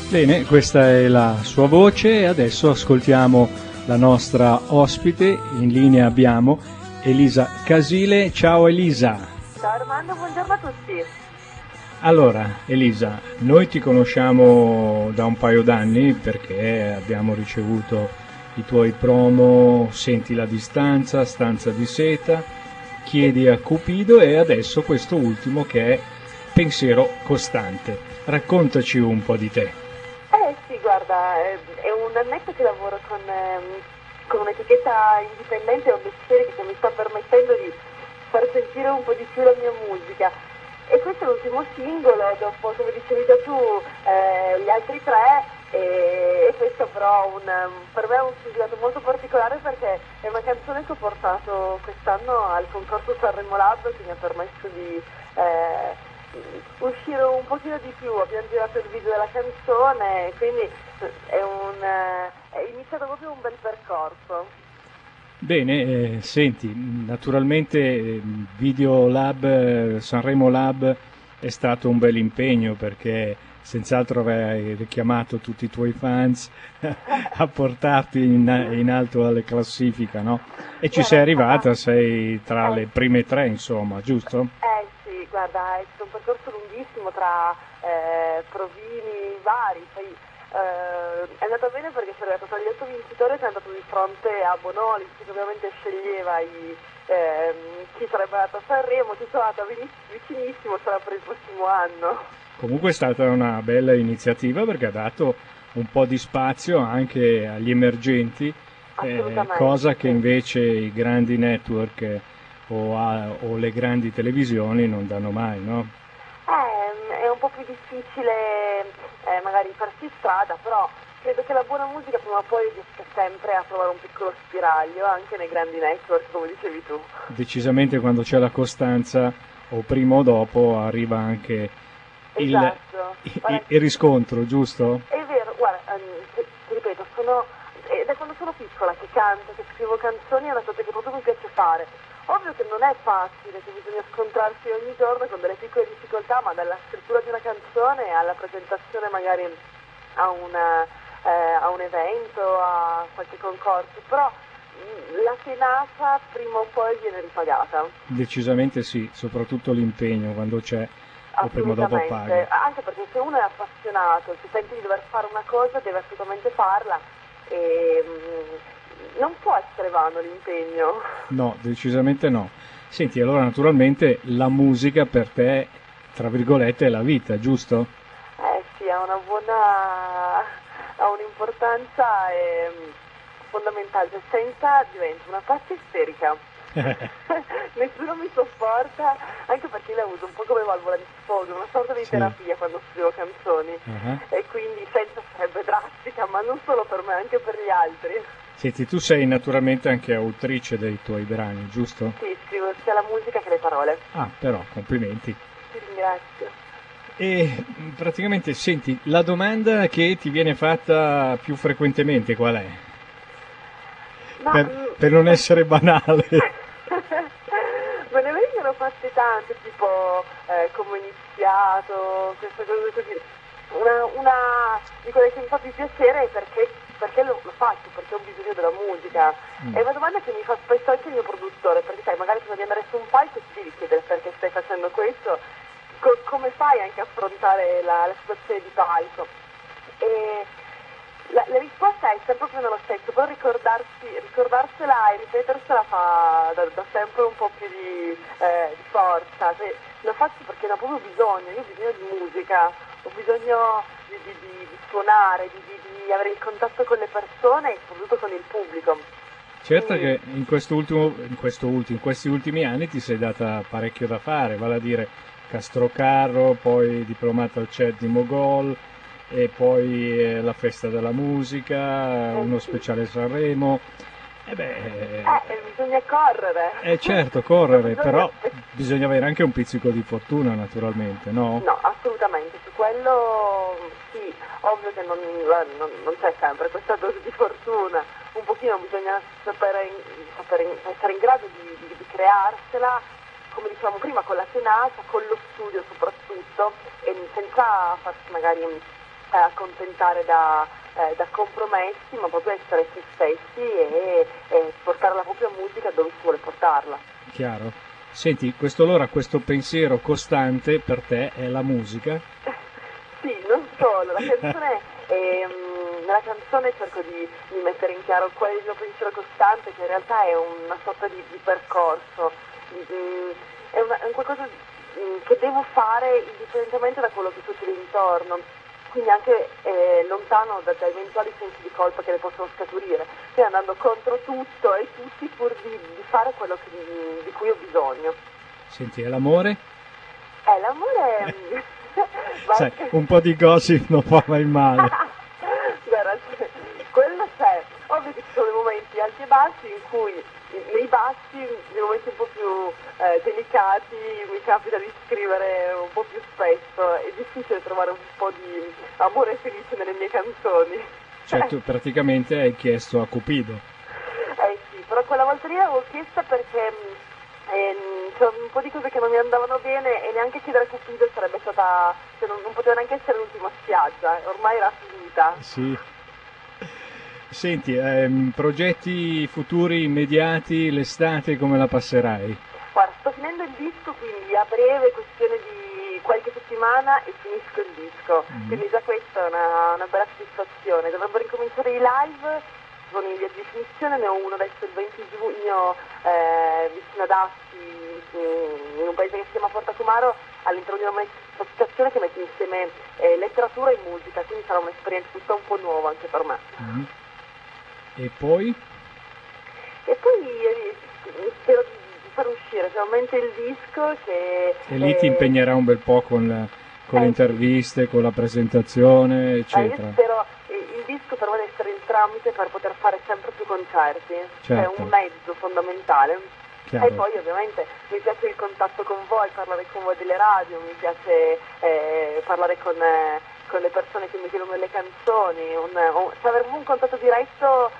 Bene, questa è la sua voce e adesso ascoltiamo la nostra ospite. In linea abbiamo Elisa Casile. Ciao Elisa. Ciao Armando, buongiorno a tutti. Allora Elisa, noi ti conosciamo da un paio d'anni perché abbiamo ricevuto i tuoi promo Senti la distanza, Stanza di seta, Chiedi a Cupido e adesso questo ultimo che è Pensiero costante. Raccontaci un po' di te. Sì, guarda, è un annetto che lavoro con un'etichetta indipendente, un mestiere che mi sta permettendo di far sentire un po' di più la mia musica. E questo è l'ultimo singolo, dopo, come dicevi già tu, gli altri tre, e questo però per me è un significato molto particolare perché è una canzone che ho portato quest'anno al concorso Sanremo Lab, che mi ha permesso di uscire un pochino di più. Abbiamo girato il video della canzone, quindi è iniziato proprio un bel percorso. Bene, senti, naturalmente Video Lab, Sanremo Lab è stato un bel impegno perché senz'altro avrai richiamato tutti i tuoi fans a portarti in alto alle classifiche, no? E ci sei arrivata, sei tra le prime tre, insomma, giusto? Sì, guarda, è stato un percorso lunghissimo tra provini vari, poi è andata bene perché si è arrivato tra gli 8 vincitori e si è andato di fronte a Bonolis, che ovviamente sceglieva chi sarebbe andato a Sanremo. Ci sono andata vicinissimo, sarà per il prossimo anno. Comunque è stata una bella iniziativa perché ha dato un po' di spazio anche agli emergenti, cosa che invece i grandi network o le grandi televisioni non danno mai, no? È un po' più difficile magari farsi strada, però credo che la buona musica prima o poi riesca sempre a trovare un piccolo spiraglio anche nei grandi network, come dicevi tu. Decisamente quando c'è la costanza, o prima o dopo, arriva anche esatto. il riscontro, giusto? È vero, guarda, ti ripeto, da quando sono piccola che canto, che scrivo canzoni, è una cosa che proprio mi piace fare. Ovvio che non è facile, che bisogna scontrarsi ogni giorno con delle piccole difficoltà, ma dalla scrittura di una canzone alla presentazione magari a un evento, a qualche concorso, però la tenacia prima o poi viene ripagata. Decisamente sì, soprattutto l'impegno quando c'è o prima o dopo paga. Anche perché se uno è appassionato, se sente di dover fare una cosa, deve assolutamente farla e non può essere vano l'impegno. No, decisamente no. Senti, allora naturalmente la musica per te, tra virgolette, è la vita, giusto? Sì, ha un'importanza fondamentale, cioè senza diventa una pazza isterica. Nessuno mi sopporta, anche perché la uso un po' come valvola di sfogo, una sorta di terapia quando scrivo canzoni, e quindi senza sarebbe drastica, ma non solo per me, anche per gli altri. Senti, tu sei naturalmente anche autrice dei tuoi brani, giusto? Sì, scrivo sia la musica che le parole. Ah, però, complimenti. Ti ringrazio. E praticamente, senti, la domanda che ti viene fatta più frequentemente qual è? Per non essere banale. Me ne vengono fatte tante, tipo come ho iniziato, queste cose così. Una di quelle che mi fa più piacere è perché lo faccio, perché ho bisogno della musica. È una domanda che mi fa spesso anche il mio produttore, perché sai, magari prima di andare su un palco ti devi chiedere perché stai facendo questo, come fai anche a affrontare la situazione di palco. E la risposta è sempre più nello stesso, però ricordarsela e ripetersela dà sempre un po' più di forza. Cioè, lo faccio perché ne ho proprio bisogno, io ho bisogno di musica, ho bisogno di suonare, di avere il contatto con le persone e soprattutto con il pubblico. Certo che in questi ultimi anni ti sei data parecchio da fare, vale a dire Castrocarro, poi Diplomata al CED di Mogol, e poi la festa della musica, uno speciale Sanremo. Bisogna correre. Certo, correre, però bisogna avere anche un pizzico di fortuna naturalmente, no? No, assolutamente, su quello sì, ovvio che non c'è sempre questa dose di fortuna, un pochino bisogna sapere essere in grado di crearsela, come dicevamo prima, con la tenacia, con lo studio soprattutto, e senza farsi magari accontentare da compromessi, ma proprio essere se stessi e portare la propria musica dove si vuole portarla. Chiaro. Senti, questo pensiero costante per te è la musica? Sì, non solo, nella canzone cerco di mettere in chiaro qual è il mio pensiero costante, che in realtà è una sorta di percorso, è un qualcosa che devo fare indipendentemente da quello che succede intorno, quindi anche lontano da eventuali sensi di colpa che ne possono scaturire, quindi andando contro tutto e tutti pur di fare quello di cui ho bisogno. Senti, e l'amore? L'amore... Sai, un po' di gossip non fa mai male. Guarda, quello c'è. Ovvio che ci sono dei momenti alti e bassi in cui nei bassi, nei momenti un po' più delicati, mi capita di scrivere un po' più spesso. È difficile trovare un po' di amore felice nelle mie canzoni. Cioè tu praticamente hai chiesto a Cupido. Sì, però quella volta lì l'avevo chiesta perché c'è un po' di cose che non mi andavano bene e neanche chiedere a Cupido sarebbe stata, cioè non poteva neanche essere l'ultima spiaggia, ormai era finita. Sì. Senti, progetti futuri immediati, l'estate come la passerai? Guarda, sto finendo il disco, quindi a breve, questione di qualche settimana e finisco il disco, quindi già questa è una bella soddisfazione. Dovrebbero ricominciare i live, sono in via di definizione, ne ho uno adesso il 20 giugno vicino ad Asti, in un paese che si chiama Porta Comaro, all'interno di una manifestazione che mette insieme letteratura e musica, quindi sarà un'esperienza tutta un po' nuova anche per me. E poi? E poi spero di far uscire finalmente il disco che... E lì ti impegnerà un bel po' con le interviste, con la presentazione, eccetera. Io spero il disco per me deve essere il tramite per poter fare sempre più concerti, certo. È un mezzo fondamentale. Chiaro. E poi ovviamente mi piace il contatto con voi, parlare con voi delle radio, mi piace parlare con le persone che mi chiedono le canzoni, avere un contatto diretto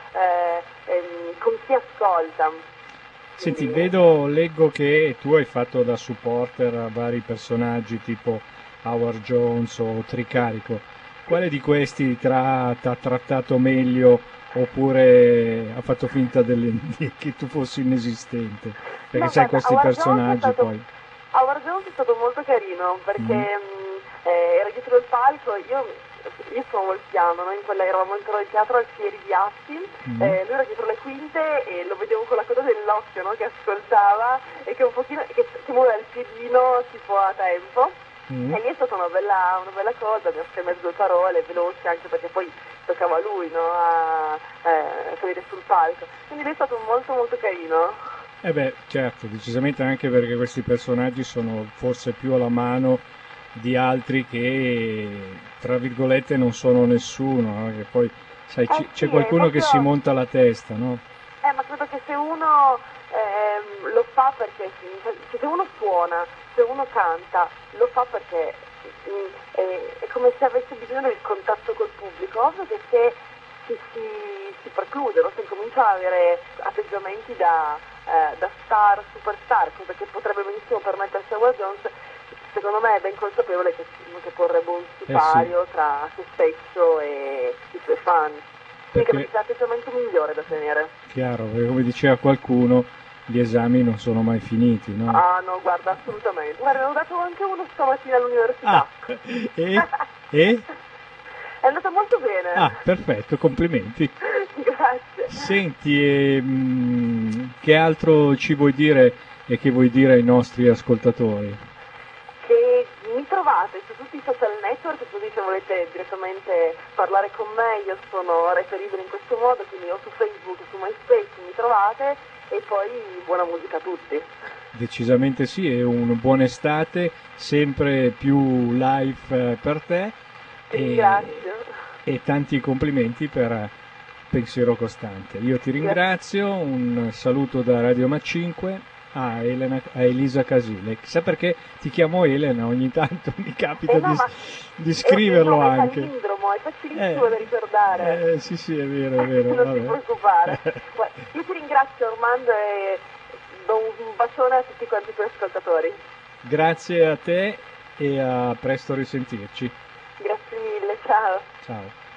con chi ascolta. Senti, leggo che tu hai fatto da supporter a vari personaggi tipo Howard Jones o Tricarico. Quale di questi ti ha trattato meglio oppure ha fatto finta che tu fossi inesistente? Perché no, sai, guarda, questi personaggi poi... Howard Jones è stato molto carino perché era dietro il palco, io suonavo il piano, noi eravamo in del teatro al Fieri di Asti, lui era dietro le quinte e lo vedevo con la coda dell'occhio, no, che ascoltava e che un pochino che muoveva il piedino tipo a tempo. E lì è stata una bella cosa, mi ha scambiato due parole veloci anche perché poi toccava a lui, no, a salire sul palco, quindi lì è stato molto molto carino. Certo, decisamente, anche perché questi personaggi sono forse più alla mano di altri che, tra virgolette, non sono nessuno, no? Che poi, sai, c'è qualcuno proprio... che si monta la testa, no? Ma credo che se uno lo fa perché, se uno suona, se uno canta, lo fa perché è come se avesse bisogno del contatto col pubblico, ovvio che se si preclude, no? Se comincia a avere atteggiamenti da star, superstar, cosa che potrebbe benissimo permettersi a Howard Jones, secondo me è ben consapevole che porrebbe un sipario tra se stesso e i suoi fan. Quindi credo che sia l'atteggiamento migliore da tenere. Chiaro, perché come diceva qualcuno, gli esami non sono mai finiti, no? Ah no, guarda, assolutamente. Guarda, ne ho dato anche uno stamattina all'università. E? È andata molto bene. Ah, perfetto, complimenti. Grazie. Senti, che altro ci vuoi dire e che vuoi dire ai nostri ascoltatori? Che mi trovate su tutti i social network, così se volete direttamente parlare con me io sono reperibile in questo modo, quindi o su Facebook o su MySpace mi trovate, e poi buona musica a tutti. Decisamente sì, è una buona estate, sempre più live per te. Ti ringrazio. E tanti complimenti per Pensiero Costante. Io ti ringrazio, un saluto da Radio Ma5 a Elisa Casile. Chissà perché ti chiamo Elena, ogni tanto mi capita di scriverlo anche. È palindromo, è facilissimo da ricordare. Sì, è vero, è vero. Non ti preoccupare. Io ti ringrazio Armando e do un bacione a tutti quanti i tuoi ascoltatori. Grazie a te e a presto risentirci. Grazie mille. Ciao. Ciao.